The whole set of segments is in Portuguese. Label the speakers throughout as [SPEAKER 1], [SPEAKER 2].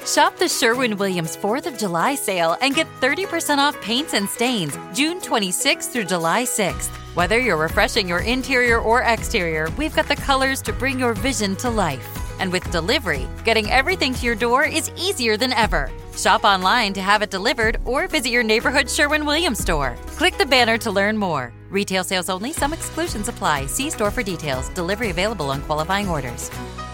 [SPEAKER 1] Shop the Sherwin-Williams 4th of July sale and get 30% off paints and stains June 26th through July 6th. Whether you're refreshing your interior or exterior, we've got the colors to bring your vision to life. And with delivery, getting everything to your door is easier than ever. Shop online to have it delivered or visit your neighborhood Sherwin-Williams store. Click the banner to learn more. Retail sales only. Some exclusions apply. See store for details. Delivery available on qualifying orders.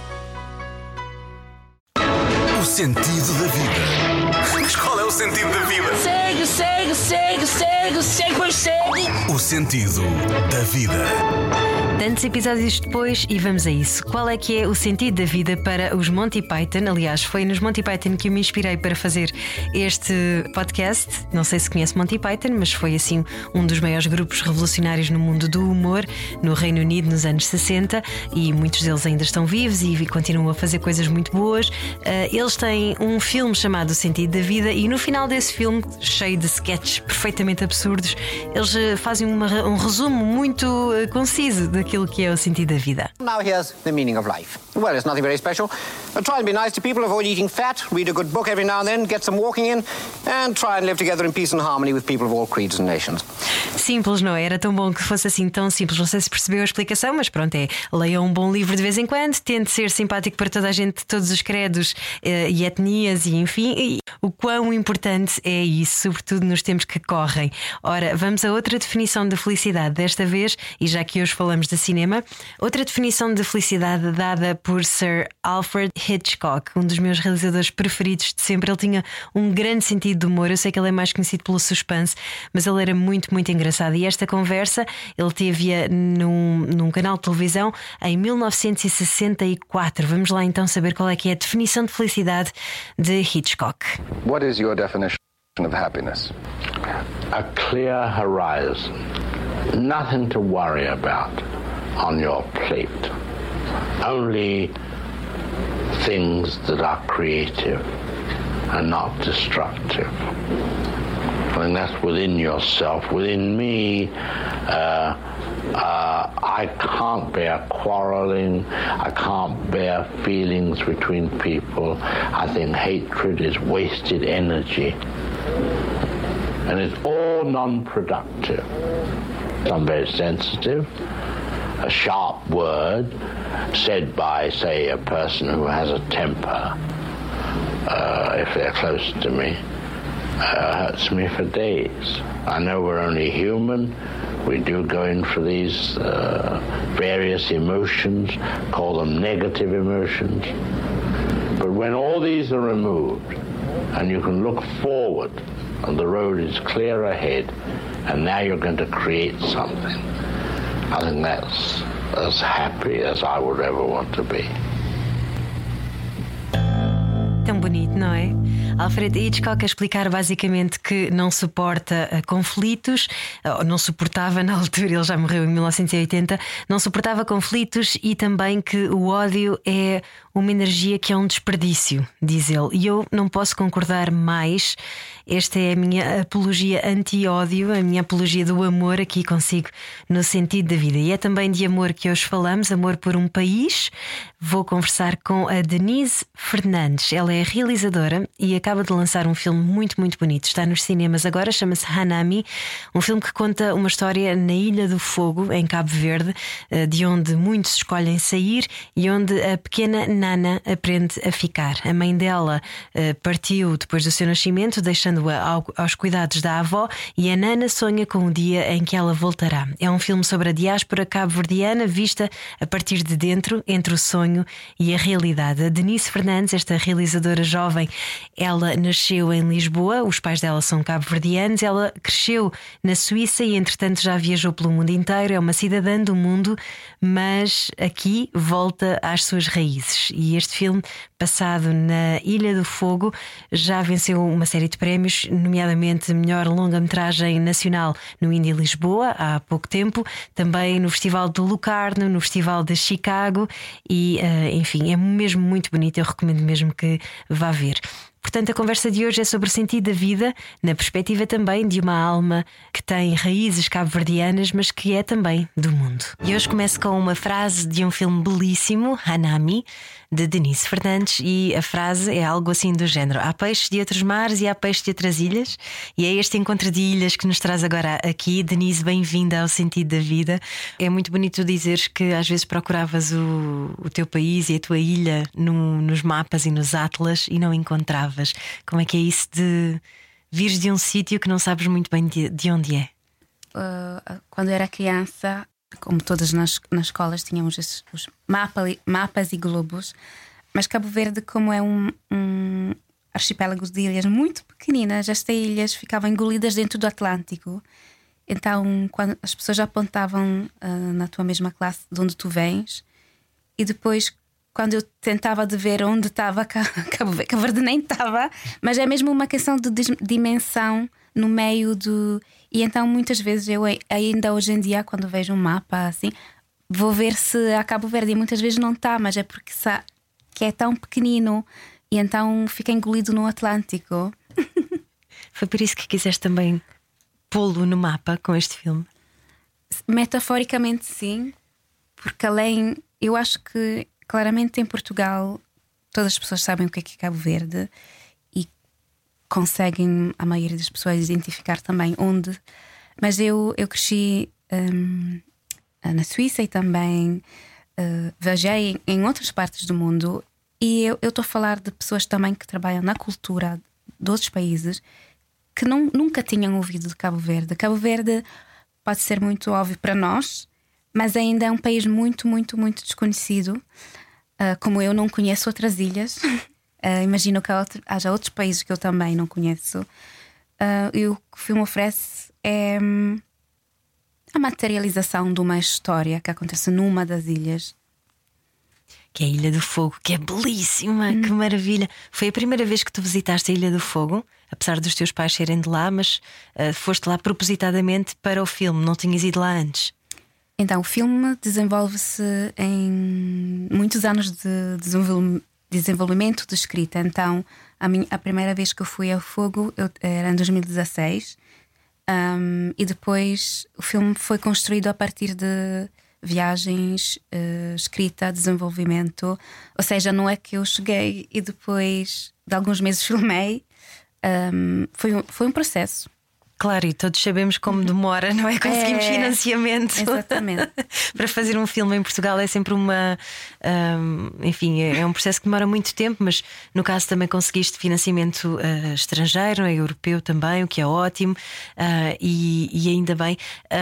[SPEAKER 2] O sentido da vida. Mas qual é o sentido da vida?
[SPEAKER 3] Segue, segue, segue, segue, segue, pois segue.
[SPEAKER 2] O sentido da vida.
[SPEAKER 4] Tantos episódios depois e vamos a isso. Qual é que é o sentido da vida para os Monty Python? Aliás, foi nos Monty Python que eu me inspirei para fazer este podcast. Não sei se conhece Monty Python, mas foi assim um dos maiores grupos revolucionários no mundo do humor no Reino Unido nos anos 60 e muitos deles ainda estão vivos e continuam a fazer coisas muito boas. Eles têm um filme chamado O Sentido da Vida e no final desse filme, cheio de sketches perfeitamente absurdos, eles fazem um resumo muito conciso daquilo que é o sentido da vida.
[SPEAKER 5] Now here's the meaning of life. Well, it's nothing very special. Try and be nice to people, avoid eating fat, read a good book every now and then, get some walking in, and try and live together in peace and harmony with people of all creeds and nations.
[SPEAKER 4] Simples, não é? Era tão bom que fosse assim tão simples. Não sei se percebeu a explicação, mas pronto, leia um bom livro de vez em quando, tente ser simpático para toda a gente, todos os credos e etnias e enfim, e o quão importante é isso, sobretudo nos tempos que correm. Ora, vamos a outra definição de felicidade desta vez, e já que hoje falamos de cinema, outra definição de felicidade dada por Sir Alfred Hitchcock, um dos meus realizadores preferidos de sempre. Ele tinha um grande sentido de humor. Eu sei que ele é mais conhecido pelo suspense, mas ele era muito, muito engraçado. E esta conversa ele teve-a num canal de televisão em 1964. Vamos lá então saber qual é que é a definição de felicidade de Hitchcock.
[SPEAKER 6] What is your definition of happiness?
[SPEAKER 7] A clear horizon. Nothing to worry about on your plate. Only things that are creative and not destructive. I think that's within yourself. Within me, I can't bear quarreling. I can't bear feelings between people. I think hatred is wasted energy. And it's all non-productive. I'm very sensitive. A sharp word said by, say, a person who has a temper, if they're close to me, hurts me for days. I know we're only human. We do go in for these various emotions, call them negative emotions. But when all these are removed and you can look forward and the road is clear ahead and now you're going to create something, I think that's as happy as I would ever want to be.
[SPEAKER 4] Tão bonito, não é? Alfred Hitchcock a explicar basicamente que não suporta conflitos, ou não suportava na altura, ele já morreu em 1980, não suportava conflitos e também que o ódio é uma energia que é um desperdício, diz ele. E eu não posso concordar mais. Esta é a minha apologia anti-ódio, a minha apologia do amor aqui consigo no sentido da vida. E é também de amor que hoje falamos, amor por um país. Vou conversar com a Denise Fernandes. Ela é realizadora e acaba de lançar um filme muito, muito bonito. Está nos cinemas agora, chama-se Hanami. Um filme que conta uma história na Ilha do Fogo, em Cabo Verde, de onde muitos escolhem sair e onde a pequena Nana aprende a ficar. A mãe dela partiu depois do seu nascimento, deixando-a aos cuidados da avó, e a Nana sonha com o dia em que ela voltará. É um filme sobre a diáspora cabo-verdiana vista a partir de dentro, entre o sonho e a realidade. A Denise Fernandes, esta realizadora jovem, ela nasceu em Lisboa, os pais dela são cabo-verdianos, ela cresceu na Suíça e entretanto já viajou pelo mundo inteiro, é uma cidadã do mundo, mas aqui volta às suas raízes. E este filme, passado na Ilha do Fogo, já venceu uma série de prémios, nomeadamente melhor longa-metragem nacional no Indie Lisboa há pouco tempo, também no Festival de Locarno, no Festival de Chicago e enfim, é mesmo muito bonito, eu recomendo mesmo que vá ver. Portanto, a conversa de hoje é sobre o sentido da vida, na perspectiva também de uma alma que tem raízes cabo-verdianas, mas que é também do mundo. E hoje começo com uma frase de um filme belíssimo, Hanami, de Denise Fernandes, e a frase é algo assim do género: há peixes de outros mares e há peixes de outras ilhas. E é este encontro de ilhas que nos traz agora aqui. Denise, bem-vinda ao Sentido da Vida. É muito bonito dizeres que às vezes procuravas o teu país e a tua ilha nos mapas e nos atlas e não encontravas. Como é que é isso de vires de um sítio que não sabes muito bem de onde é?
[SPEAKER 8] Quando eu era criança, como todas nas escolas, tínhamos os mapas e globos. Mas Cabo Verde, como é um archipélago de ilhas muito pequeninas, estas ilhas ficavam engolidas dentro do Atlântico. Então, quando as pessoas apontavam na tua mesma classe de onde tu vens, e depois, quando eu tentava de ver onde estava Cabo Verde, nem estava. Mas é mesmo uma questão de dimensão no meio do. E então muitas vezes eu ainda hoje em dia, quando vejo um mapa assim, vou ver se há Cabo Verde, e muitas vezes não está, mas é porque que é tão pequenino e então fica engolido no Atlântico.
[SPEAKER 4] Foi por isso que quiseste também pô-lo no mapa com este filme?
[SPEAKER 8] Metaforicamente sim, porque além, eu acho que claramente em Portugal todas as pessoas sabem o que é Cabo Verde e conseguem, a maioria das pessoas, identificar também onde. Mas eu cresci na Suíça e também viajei em outras partes do mundo, e eu estou a falar de pessoas também que trabalham na cultura de outros países que nunca tinham ouvido de Cabo Verde. Cabo Verde pode ser muito óbvio para nós, mas ainda é um país muito, muito, muito desconhecido. Como eu não conheço outras ilhas, imagino que haja outros países que eu também não conheço. E o que o filme oferece é a materialização de uma história que acontece numa das ilhas,
[SPEAKER 4] que é a Ilha do Fogo, que é belíssima, que maravilha. Foi a primeira vez que tu visitaste a Ilha do Fogo, apesar dos teus pais serem de lá, mas foste lá propositadamente para o filme, não tinhas ido lá antes?
[SPEAKER 8] Então, o filme desenvolve-se em muitos anos de desenvolvimento de escrita. Então, a primeira vez que eu fui ao Fogo era em 2016, e depois o filme foi construído a partir de viagens, escrita, desenvolvimento. Ou seja, não é que eu cheguei e depois de alguns meses filmei. Foi um processo.
[SPEAKER 4] Claro, e todos sabemos como demora, não é? Conseguimos financiamento.
[SPEAKER 8] Exatamente.
[SPEAKER 4] Para fazer um filme em Portugal é sempre enfim, é um processo que demora muito tempo, mas no caso também conseguiste financiamento estrangeiro, europeu também, o que é ótimo, e ainda bem.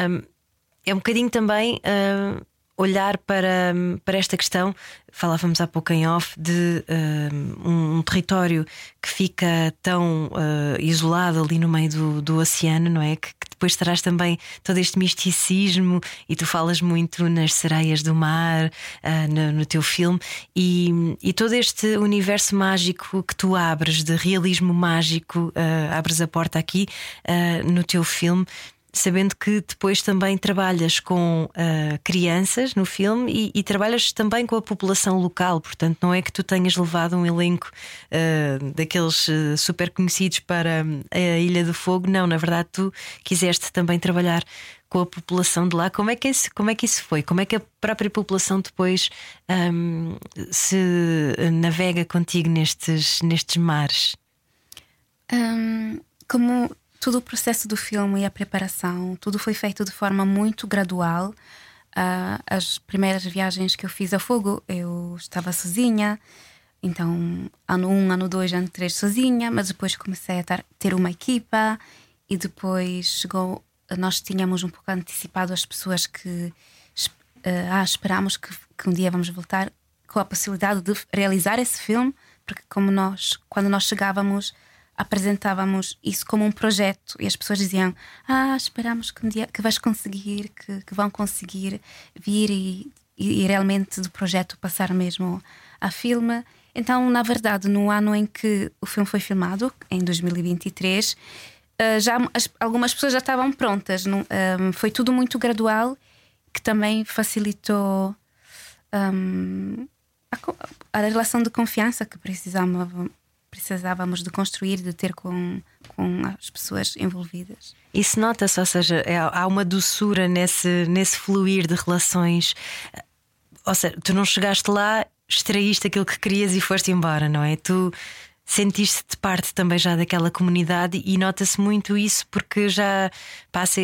[SPEAKER 4] É um bocadinho também olhar para esta questão. Falávamos há pouco em off de um território que fica tão isolado ali no meio do oceano, não é? Que depois terás também todo este misticismo, e tu falas muito nas sereias do mar, no teu filme, e todo este universo mágico que tu abres, de realismo mágico, abres a porta aqui no teu filme, sabendo que depois também trabalhas com crianças no filme e trabalhas também com a população local. Portanto, não é que tu tenhas levado um elenco daqueles super conhecidos para a Ilha do Fogo. Não, na verdade tu quiseste também trabalhar com a população de lá. Como é que isso foi? Como é que a própria população depois se navega contigo nestes mares?
[SPEAKER 8] Como todo o processo do filme e a preparação, tudo foi feito de forma muito gradual. As primeiras viagens que eu fiz a Fogo, eu estava sozinha. Então, ano 1, ano 2, ano 3 sozinha. Mas depois comecei a ter uma equipa. E depois nós tínhamos um pouco antecipado as pessoas que esperámos que um dia vamos voltar, com a possibilidade de realizar esse filme. Porque quando nós chegávamos, apresentávamos isso como um projeto, e as pessoas diziam: esperamos que um dia que vais conseguir, que vão conseguir vir e realmente do projeto passar mesmo a filme. Então, na verdade, no ano em que o filme foi filmado, em 2023, algumas pessoas já estavam prontas. Foi tudo muito gradual, que também facilitou a relação de confiança que precisávamos de construir, de ter com as pessoas envolvidas.
[SPEAKER 4] Isso nota-se, ou seja, há uma doçura nesse fluir de relações. Ou seja, tu não chegaste lá extraíste aquilo que querias e foste embora, não é? Tu sentiste-te parte também já daquela comunidade e nota-se muito isso porque já passa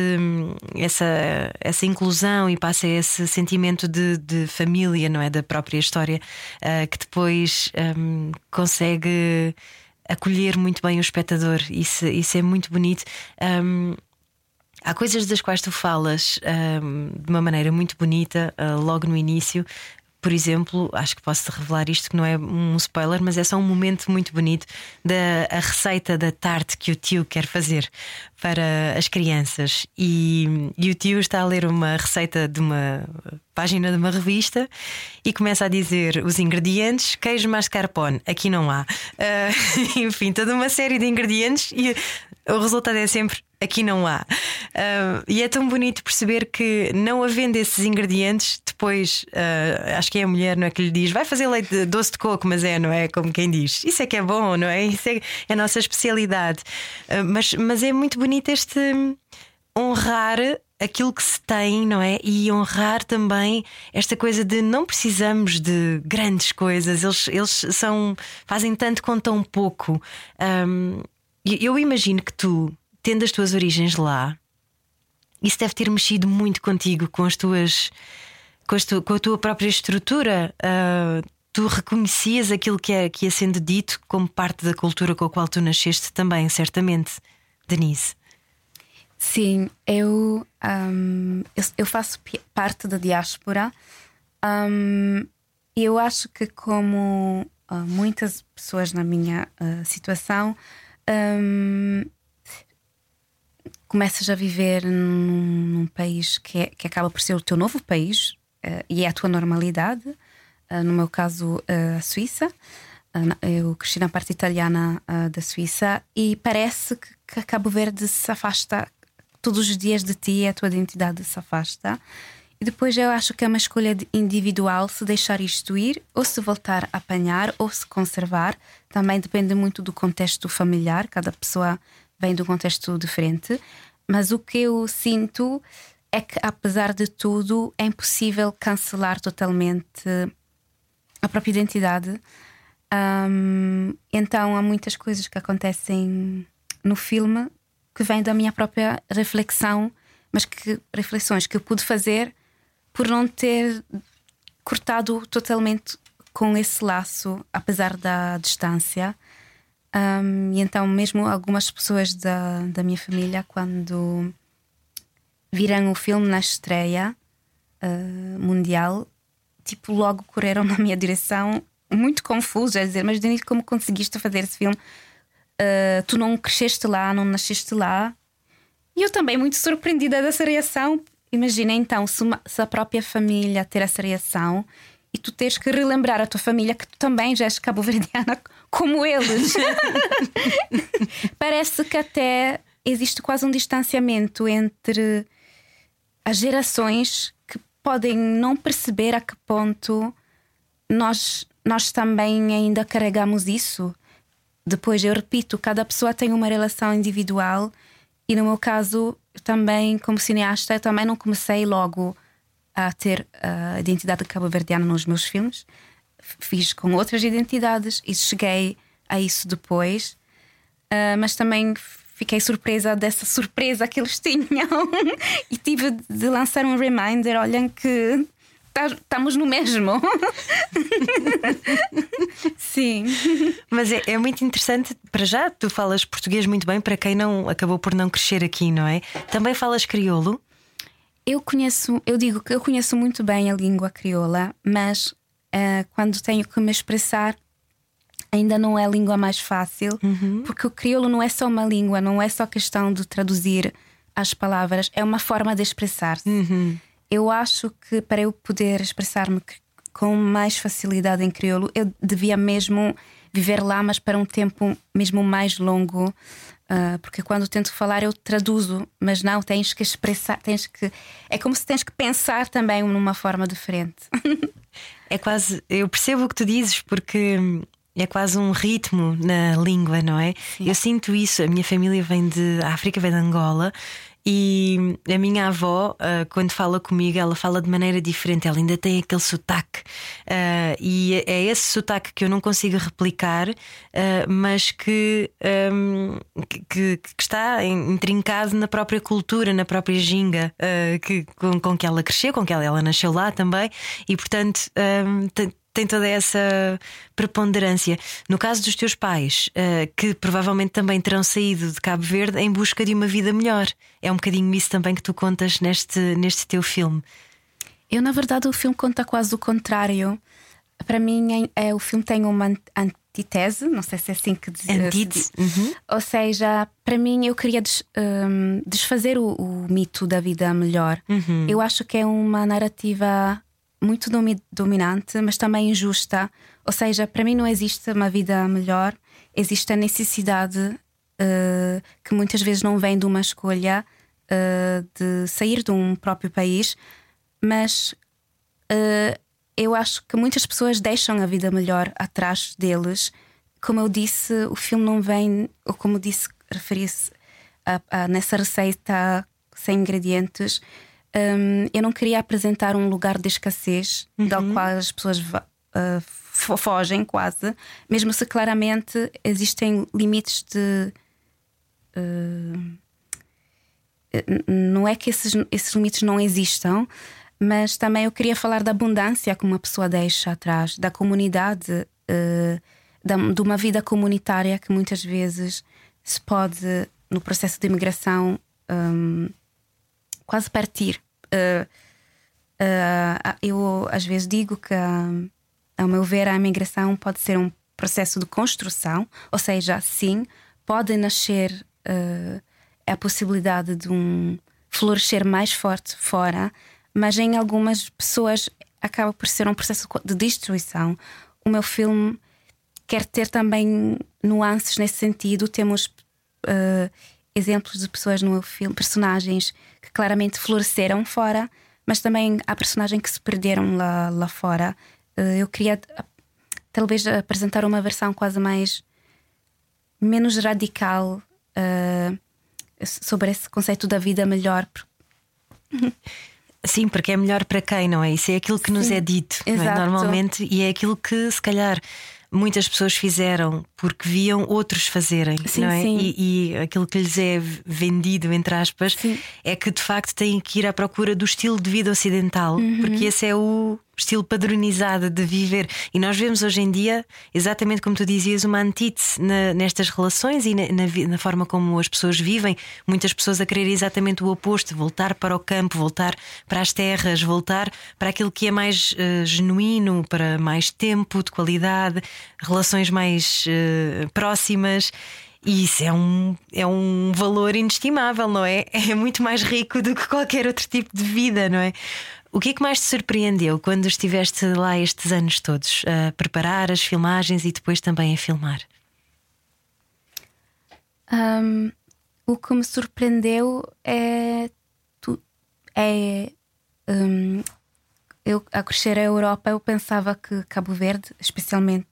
[SPEAKER 4] essa inclusão e passa esse sentimento de família, não é? Da própria história, que depois consegue acolher muito bem o espectador. Isso é muito bonito. Há coisas das quais tu falas de uma maneira muito bonita, logo no início. Por exemplo, acho que posso-te revelar isto, que não é um spoiler, mas é só um momento muito bonito da receita da tarte que o tio quer fazer para as crianças. E o tio está a ler uma receita de uma página de uma revista e começa a dizer os ingredientes: queijo mascarpone, aqui não há. Enfim, toda uma série de ingredientes e o resultado é sempre: aqui não há. E é tão bonito perceber que, não havendo esses ingredientes, depois acho que é a mulher, não é, que lhe diz: vai fazer leite de doce de coco, mas não é como quem diz: isso é que é bom, não é? Isso é a nossa especialidade. Mas é muito bonito este honrar aquilo que se tem, não é? E honrar também esta coisa de não precisamos de grandes coisas, eles fazem tanto com tão pouco. Eu imagino que tu, tendo as tuas origens lá, isso deve ter mexido muito contigo, com a tua própria estrutura. Tu reconhecias aquilo que ia sendo dito como parte da cultura com a qual tu nasceste também, certamente, Denise.
[SPEAKER 8] Sim, eu faço parte da diáspora. E eu acho que, como muitas pessoas na minha situação, começas a viver num país que acaba por ser o teu novo país, e é a tua normalidade. No meu caso, a Suíça. Eu cresci na parte italiana da Suíça, e parece que Cabo Verde se afasta todos os dias de ti, a tua identidade se afasta. E depois eu acho que é uma escolha individual se deixar isto ir, ou se voltar a apanhar, ou se conservar. Também depende muito do contexto familiar, cada pessoa vem de um contexto diferente. Mas o que eu sinto é que, apesar de tudo, é impossível cancelar totalmente a própria identidade. Então há muitas coisas que acontecem no filme que vêm da minha própria reflexão, mas que reflexões que eu pude fazer por não ter cortado totalmente com esse laço, apesar da distância. E então mesmo algumas pessoas da minha família, quando viram o filme na estreia mundial, tipo, logo correram na minha direção, muito confusos, a dizer: mas Denise, como conseguiste fazer esse filme? Tu não cresceste lá, não nasceste lá. E eu também muito surpreendida dessa reação. Imagina então, se a própria família ter essa reação e tu tens que relembrar a tua família que tu também já és cabo-verdiana como eles. Parece que até existe quase um distanciamento entre as gerações, que podem não perceber a que ponto nós também ainda carregamos isso. Depois, eu repito, cada pessoa tem uma relação individual. E no meu caso, também, como cineasta, eu também não comecei logo a ter a identidade cabo-verdiana nos meus filmes. Fiz com outras identidades e cheguei a isso depois. Mas também fiquei surpresa dessa surpresa que eles tinham. E tive de lançar um reminder: olhem que estamos no mesmo. Sim.
[SPEAKER 4] Mas é muito interessante. Para já, tu falas português muito bem, para quem não acabou por não crescer aqui, não é? Também falas crioulo?
[SPEAKER 8] Eu digo que eu conheço muito bem a língua crioula, mas quando tenho que me expressar, ainda não é a língua mais fácil. Porque o crioulo não é só uma língua, não é só questão de traduzir as palavras, é uma forma de expressar-se. Eu acho que para eu poder expressar-me com mais facilidade em crioulo, eu devia mesmo viver lá, mas para um tempo mesmo mais longo. Porque quando tento falar eu traduzo, mas não, tens que expressar, é como se tens que pensar também numa forma diferente.
[SPEAKER 4] É quase, eu percebo o que tu dizes, porque é quase um ritmo na língua, não é? Sim. Eu sinto isso. A minha família vem de África, vem de Angola. E a minha avó, quando fala comigo, ela fala de maneira diferente. Ela ainda tem aquele sotaque, e é esse sotaque que eu não consigo replicar, mas que está intrincado na própria cultura, na própria ginga com que ela cresceu, com que ela nasceu lá também. E portanto tem toda essa preponderância. No caso dos teus pais, que provavelmente também terão saído de Cabo Verde em busca de uma vida melhor, é um bocadinho isso também que tu contas neste teu filme.
[SPEAKER 8] Na verdade, o filme conta quase o contrário. Para mim, o filme tem uma antítese, não sei se é assim que diz.
[SPEAKER 4] Antítese.
[SPEAKER 8] Ou seja, para mim, eu queria desfazer o mito da vida melhor. Eu acho que é uma narrativa muito dominante, mas também injusta. Ou seja, para mim não existe uma vida melhor, existe a necessidade que muitas vezes não vem de uma escolha de sair de um próprio país, mas eu acho que muitas pessoas deixam a vida melhor atrás deles. Como eu disse, o filme não vem, ou como disse, referia-se nessa receita sem ingredientes. Eu não queria apresentar um lugar de escassez do qual as pessoas fogem quase, mesmo se claramente existem limites de. Não é que esses limites não existam, mas também eu queria falar da abundância que uma pessoa deixa atrás, da comunidade, de uma vida comunitária que muitas vezes se pode, no processo de imigração, quase partir. Eu às vezes digo que, ao meu ver, a imigração pode ser um processo de construção, ou seja, sim, pode nascer a possibilidade de um florescer mais forte fora, mas em algumas pessoas acaba por ser um processo de destruição. O meu filme quer ter também nuances nesse sentido. Temos exemplos de pessoas no meu filme, personagens que claramente floresceram fora, mas também há personagens que se perderam lá fora. Eu queria talvez apresentar uma versão quase menos radical sobre esse conceito da vida melhor.
[SPEAKER 4] Sim, porque é melhor para quem, não é? Isso é aquilo que nos é dito, não é? Normalmente, e é aquilo que se calhar muitas pessoas fizeram porque viam outros fazerem, não é? E aquilo que lhes é vendido, entre aspas, é que de facto têm que ir à procura do estilo de vida ocidental, porque esse é o estilo padronizado de viver. E nós vemos hoje em dia, exatamente como tu dizias, uma antítese nestas relações e na forma como as pessoas vivem. Muitas pessoas a querer exatamente o oposto: voltar para o campo, voltar para as terras, voltar para aquilo que é mais genuíno, para mais tempo de qualidade, relações mais próximas. E isso é um valor inestimável, não é? É muito mais rico do que qualquer outro tipo de vida, não é? O que é que mais te surpreendeu quando estiveste lá estes anos todos a preparar as filmagens e depois também a filmar?
[SPEAKER 8] O que me surpreendeu eu, a crescer a Europa, eu pensava que Cabo Verde, especialmente,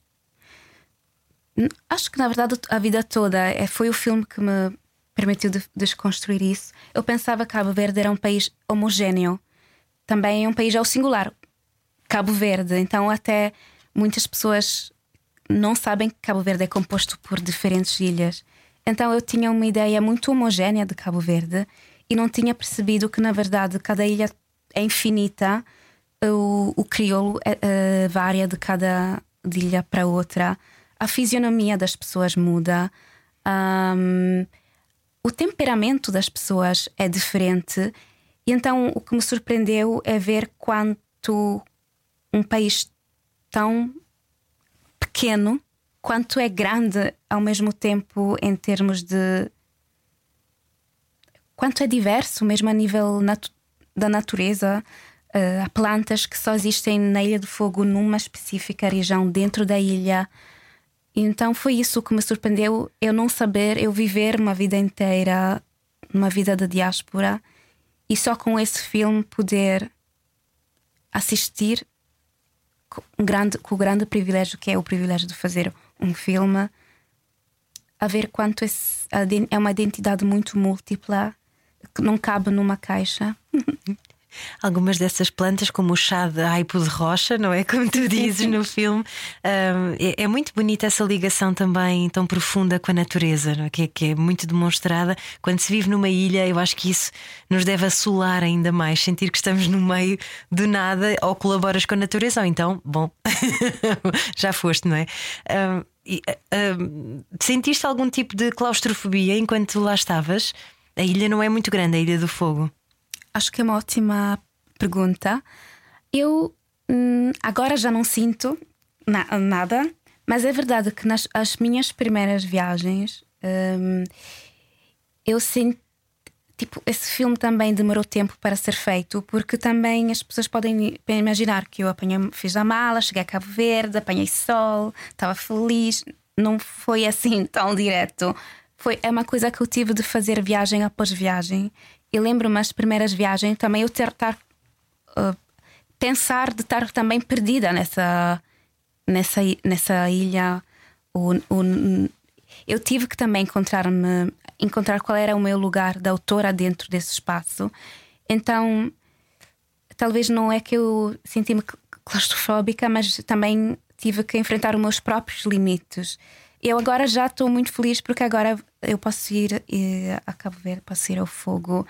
[SPEAKER 8] acho que na verdade a vida toda, foi o filme que me permitiu desconstruir isso. Eu pensava que Cabo Verde era um país homogéneo, também é um país ao singular, Cabo Verde. Então até muitas pessoas não sabem que Cabo Verde é composto por diferentes ilhas. Então eu tinha uma ideia muito homogénea de Cabo Verde e não tinha percebido que na verdade cada ilha é infinita. O crioulo varia de cada ilha para outra. A fisionomia das pessoas muda. O temperamento das pessoas é diferente. E então o que me surpreendeu é ver quanto um país tão pequeno, quanto é grande ao mesmo tempo em termos de... quanto é diverso, mesmo a nível da natureza. Há plantas que só existem na Ilha do Fogo, numa específica região dentro da ilha. Então foi isso que me surpreendeu. Eu não saber, eu viver uma vida inteira, uma vida de diáspora, e só com esse filme poder assistir com o grande privilégio que é o privilégio de fazer um filme, a ver quanto é uma identidade muito múltipla, que não cabe numa caixa.
[SPEAKER 4] Algumas dessas plantas, como o chá de aipo de rocha, não é? Como tu dizes no filme, é muito bonita essa ligação também tão profunda com a natureza, não é? Que é muito demonstrada. Quando se vive numa ilha, eu acho que isso nos deve assolar ainda mais, sentir que estamos no meio do nada, ou colaboras com a natureza, ou então, bom, já foste, não é? Sentiste algum tipo de claustrofobia enquanto lá estavas? A ilha não é muito grande, a Ilha do Fogo.
[SPEAKER 8] Acho que é uma ótima pergunta. Eu agora já não sinto nada, mas é verdade que nas as minhas primeiras viagens eu senti, tipo, esse filme também demorou tempo para ser feito, porque também as pessoas podem imaginar que eu fiz a mala, cheguei a Cabo Verde, apanhei sol, estava feliz. Não foi assim tão direto. É uma coisa que eu tive de fazer viagem após viagem. Eu lembro-me as primeiras viagens também eu pensar de estar também perdida nessa ilha. Eu tive que também encontrar qual era o meu lugar de autora dentro desse espaço. Então, talvez não é que eu senti-me claustrofóbica, mas também tive que enfrentar os meus próprios limites. Eu agora já estou muito feliz porque agora eu posso ir a Cabo Verde, posso ir ao Fogo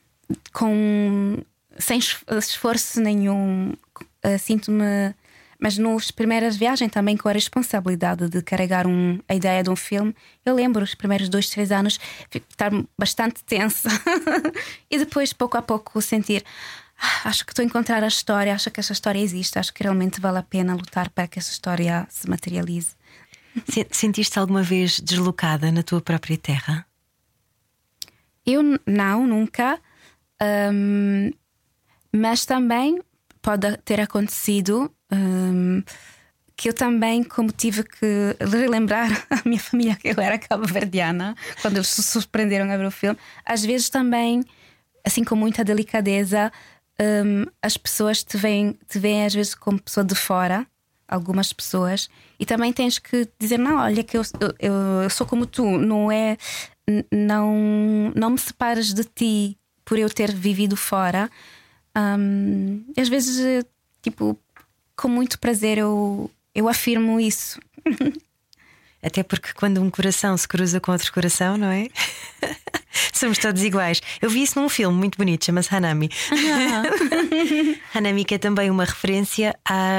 [SPEAKER 8] sem esforço nenhum. Sinto-me, mas nas primeiras viagens também com a responsabilidade de carregar a ideia de um filme. Eu lembro os primeiros 2-3 anos estar bastante tensa e depois pouco a pouco sentir acho que estou a encontrar a história, acho que essa história existe, acho que realmente vale a pena lutar para que essa história se materialize.
[SPEAKER 4] Sentiste alguma vez deslocada na tua própria terra?
[SPEAKER 8] Eu não, nunca. Mas também pode ter acontecido que eu também, como tive que relembrar a minha família que eu era cabo-verdiana quando eles se surpreenderam a ver o filme, às vezes também, assim com muita delicadeza, as pessoas te veem às vezes como pessoa de fora. Algumas pessoas, e também tens que dizer: não, olha, que eu sou como tu, não me separes de ti por eu ter vivido fora. Às vezes, tipo, com muito prazer eu afirmo isso.
[SPEAKER 4] Até porque quando um coração se cruza com outro coração, não é? Somos todos iguais. Eu vi isso num filme muito bonito, chama-se Hanami. Hanami, que é também uma referência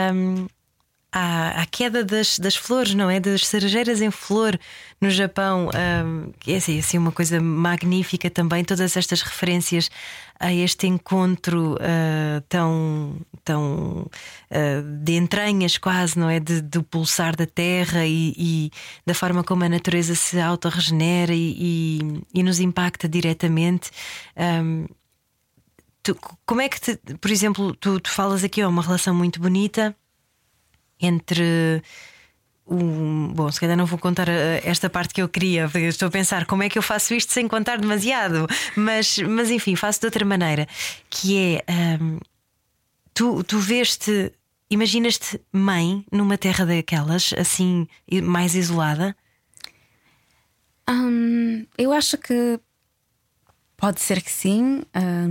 [SPEAKER 4] à queda das flores, não é? Das cerejeiras em flor no Japão, que é assim uma coisa magnífica também. Todas estas referências a este encontro tão de entranhas quase, não é? Do pulsar da terra e da forma como a natureza se autorregenera e nos impacta diretamente. Como é que por exemplo, tu falas aqui, uma relação muito bonita entre bom, se calhar não vou contar esta parte que eu queria, porque eu estou a pensar como é que eu faço isto sem contar demasiado, mas enfim, faço de outra maneira, que é tu imaginas-te mãe numa terra daquelas, assim, mais isolada?
[SPEAKER 8] Eu acho que pode ser que sim.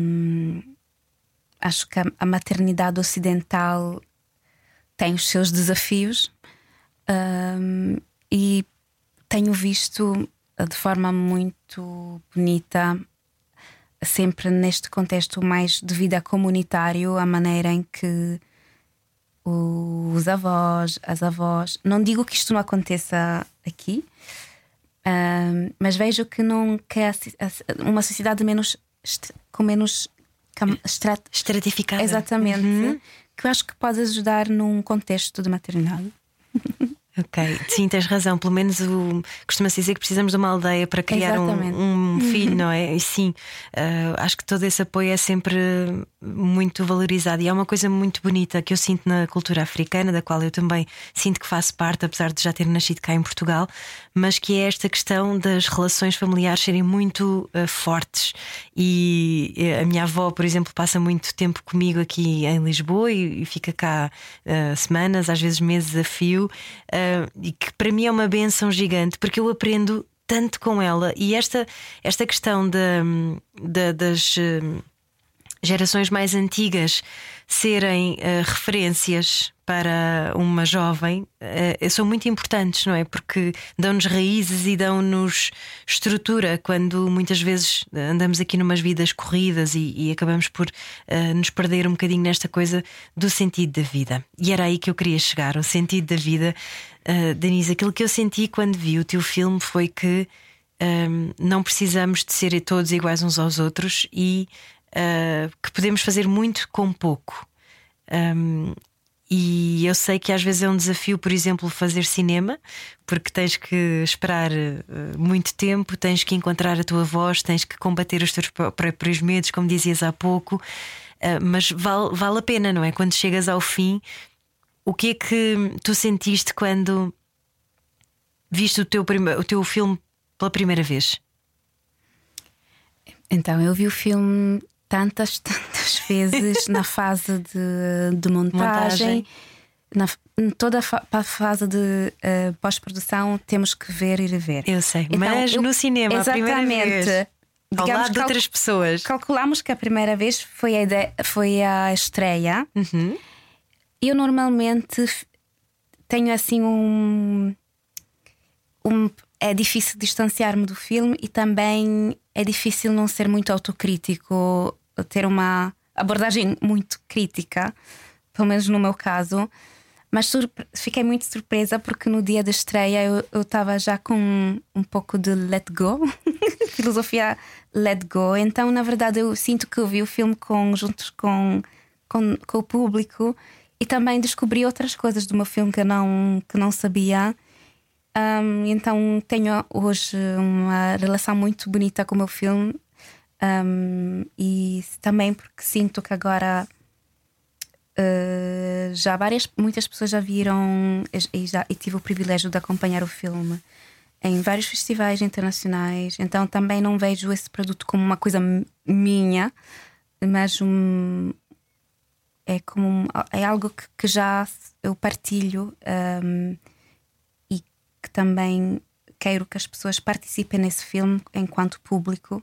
[SPEAKER 8] Acho que a maternidade ocidental tem os seus desafios, e tenho visto de forma muito bonita, sempre neste contexto mais de vida comunitário, a maneira em que os avós, as avós, não digo que isto não aconteça aqui, mas vejo que uma sociedade com menos
[SPEAKER 4] estratificada.
[SPEAKER 8] Exatamente. Que eu acho que pode ajudar num contexto de maternidade.
[SPEAKER 4] Ok, sim, tens razão. Pelo menos costuma-se dizer que precisamos de uma aldeia para criar um filho, não é? E sim, acho que todo esse apoio é sempre muito valorizado. E é uma coisa muito bonita que eu sinto na cultura africana, da qual eu também sinto que faço parte, apesar de já ter nascido cá em Portugal, mas que é esta questão das relações familiares serem muito fortes. E a minha avó, por exemplo, passa muito tempo comigo aqui em Lisboa e fica cá semanas, às vezes meses a fio. E que para mim é uma bênção gigante, porque eu aprendo tanto com ela. E esta questão das gerações mais antigas serem referências para uma jovem são muito importantes, não é? Porque dão-nos raízes e dão-nos estrutura quando muitas vezes andamos aqui numas vidas corridas e acabamos por nos perder um bocadinho nesta coisa do sentido da vida. E era aí que eu queria chegar, o sentido da vida. Denise, aquilo que eu senti quando vi o teu filme foi que não precisamos de ser todos iguais uns aos outros e que podemos fazer muito com pouco. E eu sei que às vezes é um desafio, por exemplo, fazer cinema, porque tens que esperar muito tempo, tens que encontrar a tua voz, tens que combater os teus próprios medos, como dizias há pouco, mas vale a pena, não é? Quando chegas ao fim, o que é que tu sentiste quando viste o teu filme pela primeira vez?
[SPEAKER 8] Então, eu vi o filme tantas vezes na fase de montagem. Toda a fase de pós-produção temos que ver e rever.
[SPEAKER 4] Eu sei, então, mas no cinema, a primeira vez, ao lado de outras pessoas.
[SPEAKER 8] Calculamos que a primeira vez foi a estreia. Eu normalmente tenho assim é difícil distanciar-me do filme e também é difícil não ser muito autocrítico, ter uma abordagem muito crítica, pelo menos no meu caso. Mas fiquei muito surpresa porque no dia da estreia eu estava já com um pouco de let go, filosofia let go. Então, na verdade, eu sinto que eu vi o filme juntos com o público e também descobri outras coisas do meu filme que não sabia. Então tenho hoje uma relação muito bonita com o meu filme, e também porque sinto que agora já muitas pessoas já viram e tive o privilégio de acompanhar o filme em vários festivais internacionais. Então também não vejo esse produto como uma coisa minha, mas é algo que já eu partilho, que também quero que as pessoas participem nesse filme enquanto público.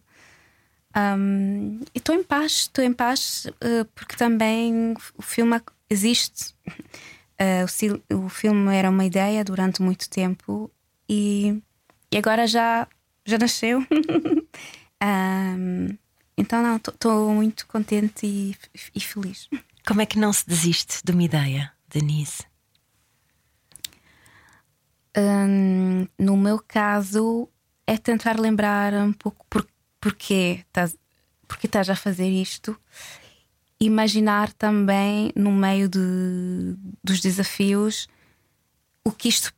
[SPEAKER 8] E estou em paz, porque também o filme existe. O filme era uma ideia durante muito tempo e agora já nasceu. Então estou muito contente e feliz.
[SPEAKER 4] Como é que não se desiste de uma ideia, Denise?
[SPEAKER 8] No meu caso é tentar lembrar um pouco porque estás a fazer isto, imaginar também no meio dos desafios o que isto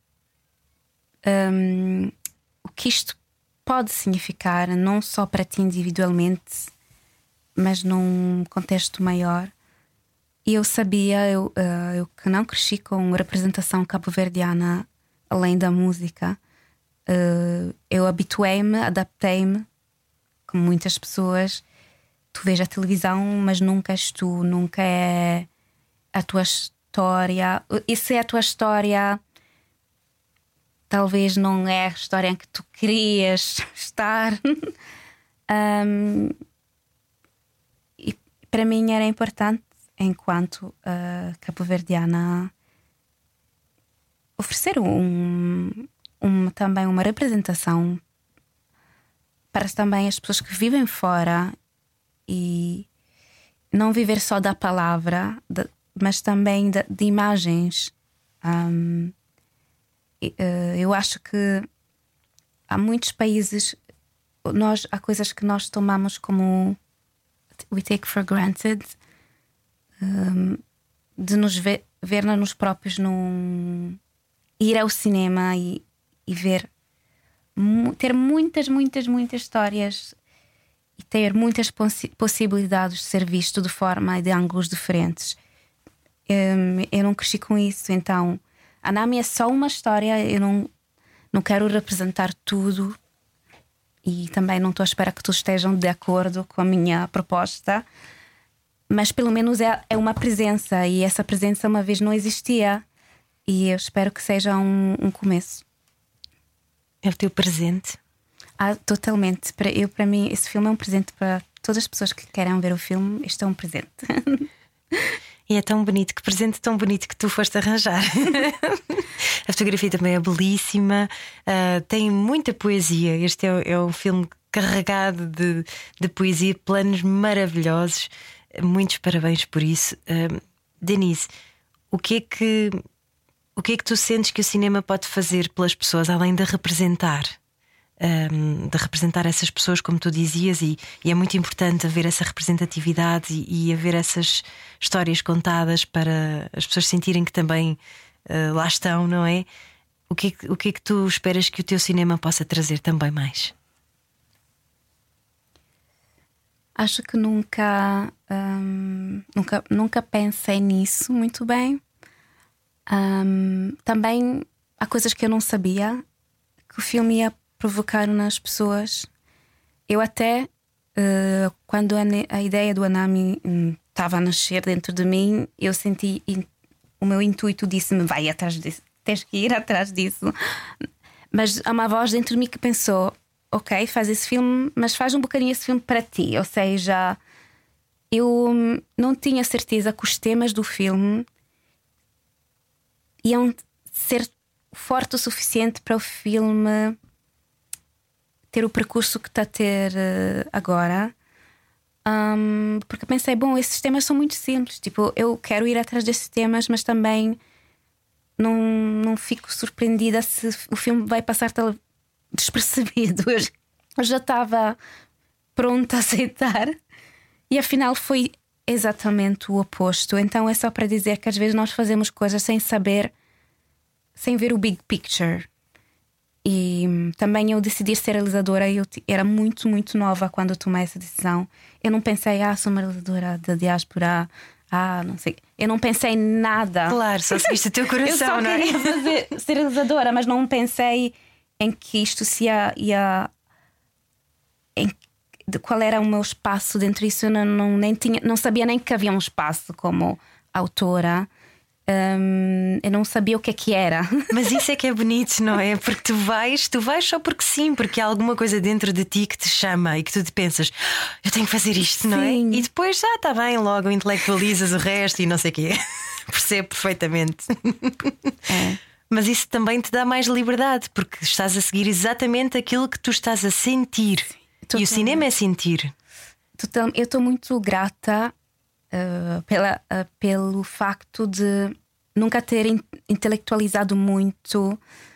[SPEAKER 8] pode significar, não só para ti individualmente, mas num contexto maior. E eu sabia, eu que não cresci com representação cabo-verdiana além da música, eu habituei-me, adaptei-me, como muitas pessoas. Tu vês a televisão, mas nunca és tu, nunca é a tua história. E se é a tua história, talvez não é a história em que tu querias estar. E para mim era importante, enquanto cabo-verdiana, oferecer também uma representação para também as pessoas que vivem fora e não viver só da palavra, mas também de imagens. Eu acho que há muitos países, há coisas que nós tomamos como we take for granted, de nos ver nos próprios, ir ao cinema e ver, ter muitas histórias e ter muitas possibilidades de ser visto de forma e de ângulos diferentes. Eu não cresci com isso, então a Nami é só uma história. Eu não quero representar tudo e também não estou à espera que todos estejam de acordo com a minha proposta, mas pelo menos é uma presença, e essa presença uma vez não existia. E eu espero que seja um começo.
[SPEAKER 4] É o teu presente?
[SPEAKER 8] Totalmente. Para mim, esse filme é um presente para todas as pessoas que querem ver o filme. Este é um presente.
[SPEAKER 4] E é tão bonito, que presente tão bonito que tu foste arranjar. A fotografia também é belíssima, tem muita poesia. Este é um filme carregado de poesia, planos maravilhosos. Muitos parabéns por isso. Denise, o que é que tu sentes que o cinema pode fazer pelas pessoas, além de representar essas pessoas, como tu dizias, e é muito importante haver essa representatividade e haver essas histórias contadas para as pessoas sentirem que também lá estão, não é? O que é que tu esperas que o teu cinema possa trazer também mais?
[SPEAKER 8] Acho que nunca pensei nisso muito bem. Também há coisas que eu não sabia que o filme ia provocar nas pessoas. Eu até, quando a ideia do Anami estava a nascer dentro de mim, eu senti, o meu intuito disse-me: vai atrás disso, tens que ir atrás disso. Mas há uma voz dentro de mim que pensou: ok, faz esse filme, mas faz um bocadinho esse filme para ti. Ou seja, eu não tinha certeza que os temas do filme iam ser forte o suficiente para o filme ter o percurso que está a ter agora. Porque pensei, bom, esses temas são muito simples. Tipo, eu quero ir atrás desses temas, mas também não fico surpreendida se o filme vai passar despercebido. Eu já estava pronta a aceitar, e afinal foi exatamente o oposto. Então é só para dizer que às vezes nós fazemos coisas sem saber, sem ver o big picture. E também eu decidi ser realizadora. Eu era muito, muito nova quando eu tomei essa decisão. Eu não pensei, sou uma realizadora da diáspora, não sei. Eu não pensei em nada.
[SPEAKER 4] Claro, só seguiste o teu coração.
[SPEAKER 8] Eu só
[SPEAKER 4] não
[SPEAKER 8] queria ser realizadora, mas não pensei em que isto se ia qual era o meu espaço dentro disso. Eu não sabia nem que havia um espaço como autora. Eu não sabia o que é que era.
[SPEAKER 4] Mas isso é que é bonito, não é? Porque tu vais só porque sim, porque há alguma coisa dentro de ti que te chama e que tu te pensas, eu tenho que fazer isto, não é? E depois está bem, logo intelectualizas o resto e não sei o quê. Percebo perfeitamente. Mas isso também te dá mais liberdade, porque estás a seguir exatamente aquilo que tu estás a sentir. E o cinema é sentir.
[SPEAKER 8] Eu estou muito grata pelo facto de nunca ter intelectualizado muito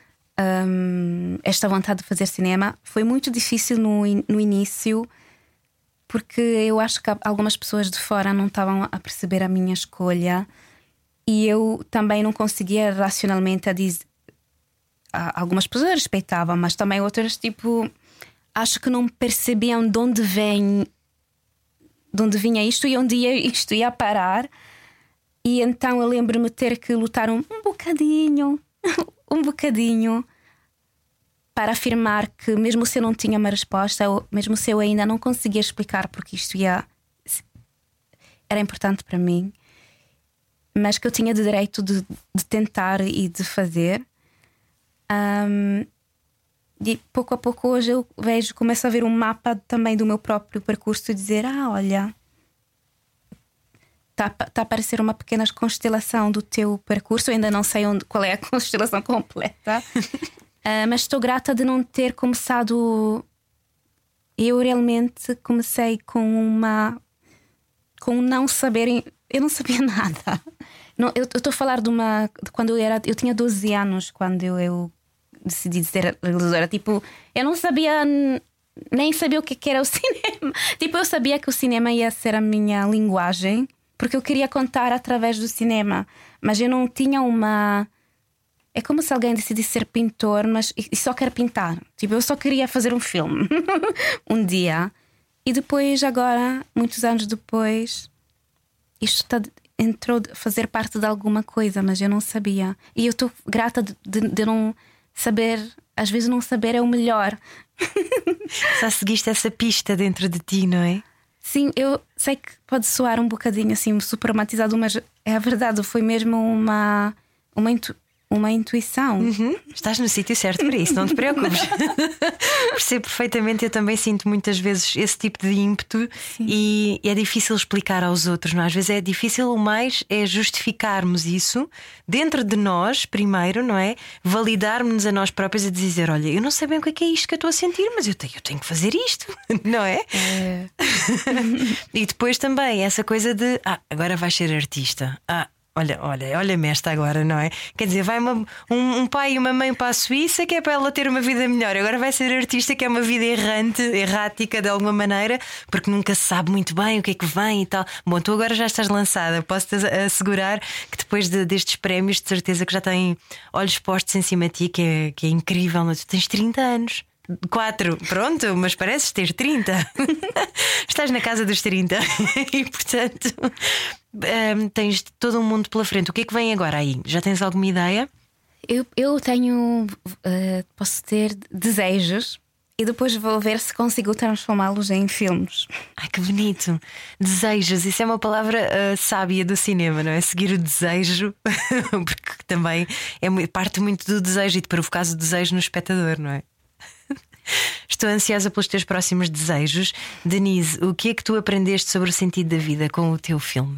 [SPEAKER 8] esta vontade de fazer cinema. Foi muito difícil no início, porque eu acho que algumas pessoas de fora não estavam a perceber a minha escolha, e eu também não conseguia racionalmente dizer. Algumas pessoas respeitavam, mas também outras, tipo, acho que não percebiam de onde vinha isto e onde isto ia parar. E então eu lembro-me ter que lutar um bocadinho para afirmar que, mesmo se eu não tinha uma resposta, ou mesmo se eu ainda não conseguia explicar porque isto era importante para mim, mas que eu tinha de direito de tentar e de fazer. E pouco a pouco hoje eu começo a ver um mapa também do meu próprio percurso e dizer: olha, está a aparecer uma pequena constelação do teu percurso. Eu ainda não sei qual é a constelação completa. Mas estou grata de não ter começado. Eu realmente comecei com não saber. Eu não sabia nada. Eu estou a falar de quando eu tinha 12 anos, quando eu decidi ser realizadora. Tipo, eu não sabia, nem sabia o que era o cinema. Tipo, eu sabia que o cinema ia ser a minha linguagem, porque eu queria contar através do cinema, mas eu não tinha uma. É como se alguém decidisse ser pintor, mas e só quer pintar. Tipo, eu só queria fazer um filme um dia. E depois, agora, muitos anos depois, isto entrou a fazer parte de alguma coisa, mas eu não sabia. E eu estou grata de não saber. Às vezes não saber é o melhor.
[SPEAKER 4] Só seguiste essa pista dentro de ti, não é?
[SPEAKER 8] Sim, eu sei que pode soar um bocadinho assim super romantizado, mas é a verdade. Foi mesmo um uma intuição.
[SPEAKER 4] Estás no sítio certo para isso, não te preocupes. Percebo perfeitamente, eu também sinto muitas vezes esse tipo de ímpeto. Sim. E é difícil explicar aos outros, não é? Às vezes é difícil, o mais é justificarmos isso dentro de nós primeiro, não é? Validarmos-nos a nós próprios, a dizer: olha, eu não sei bem o que é isto que eu estou a sentir, mas eu tenho que fazer isto, não é? E depois também essa coisa de agora vais ser artista. Olha-me esta agora, não é? Quer dizer, vai um pai e uma mãe para a Suíça, que é para ela ter uma vida melhor. Agora vai ser artista, que é uma vida errática de alguma maneira, porque nunca se sabe muito bem o que é que vem e tal. Bom, tu agora já estás lançada. Posso-te assegurar que depois destes prémios, de certeza que já têm olhos postos em cima de ti, que é incrível. Tu tens 30 anos. 4, pronto, mas pareces ter 30. Estás na casa dos 30. E portanto tens todo um mundo pela frente. O que é que vem agora aí? Já tens alguma ideia?
[SPEAKER 8] Eu tenho, posso ter desejos e depois vou ver se consigo transformá-los em filmes.
[SPEAKER 4] Ai, que bonito! Desejos, isso é uma palavra sábia do cinema, não é? Seguir o desejo, porque também parte muito do desejo e de provocar o desejo no espectador, não é? Estou ansiosa pelos teus próximos desejos. Denise, o que é que tu aprendeste sobre o sentido da vida com o teu filme?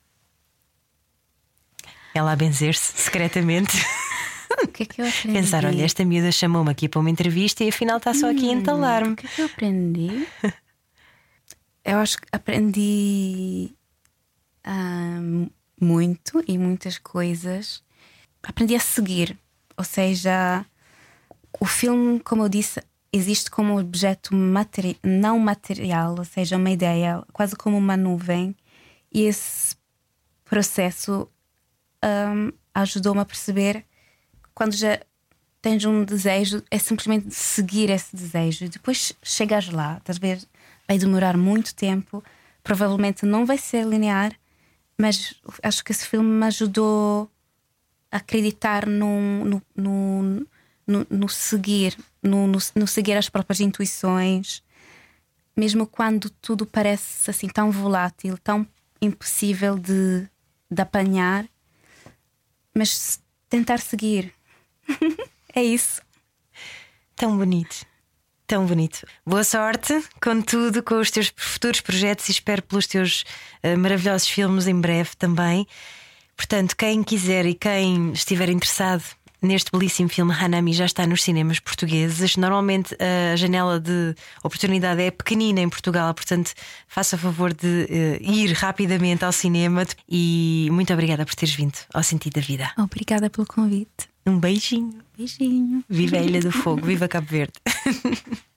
[SPEAKER 4] Ela a benzer-se secretamente.
[SPEAKER 8] O que é que eu aprendi?
[SPEAKER 4] Pensar, olha, esta miúda chamou-me aqui para uma entrevista e afinal está só aqui a entalar-me.
[SPEAKER 8] O que é que eu aprendi? Eu acho que aprendi muito e muitas coisas. Aprendi a seguir. Ou seja, o filme, como eu disse, existe como objeto não material, ou seja, uma ideia, quase como uma nuvem. E esse processo ajudou-me a perceber que quando já tens um desejo, é simplesmente seguir esse desejo. E depois chegas lá, talvez vai demorar muito tempo, provavelmente não vai ser linear, mas acho que esse filme me ajudou a acreditar no seguir, no seguir as próprias intuições, mesmo quando tudo parece assim tão volátil, tão impossível de apanhar, mas tentar seguir. É isso.
[SPEAKER 4] Tão bonito, tão bonito. Boa sorte com tudo, com os teus futuros projetos, e espero pelos teus maravilhosos filmes em breve também. Portanto, quem quiser e quem estiver interessado neste belíssimo filme, Hanami já está nos cinemas portugueses. Normalmente a janela de oportunidade é pequenina em Portugal, portanto faça a favor de ir rapidamente ao cinema. E muito obrigada por teres vindo ao Sentido da Vida.
[SPEAKER 8] Obrigada pelo convite.
[SPEAKER 4] Um beijinho.
[SPEAKER 8] Beijinho.
[SPEAKER 4] Viva a Ilha do Fogo, viva Cabo Verde.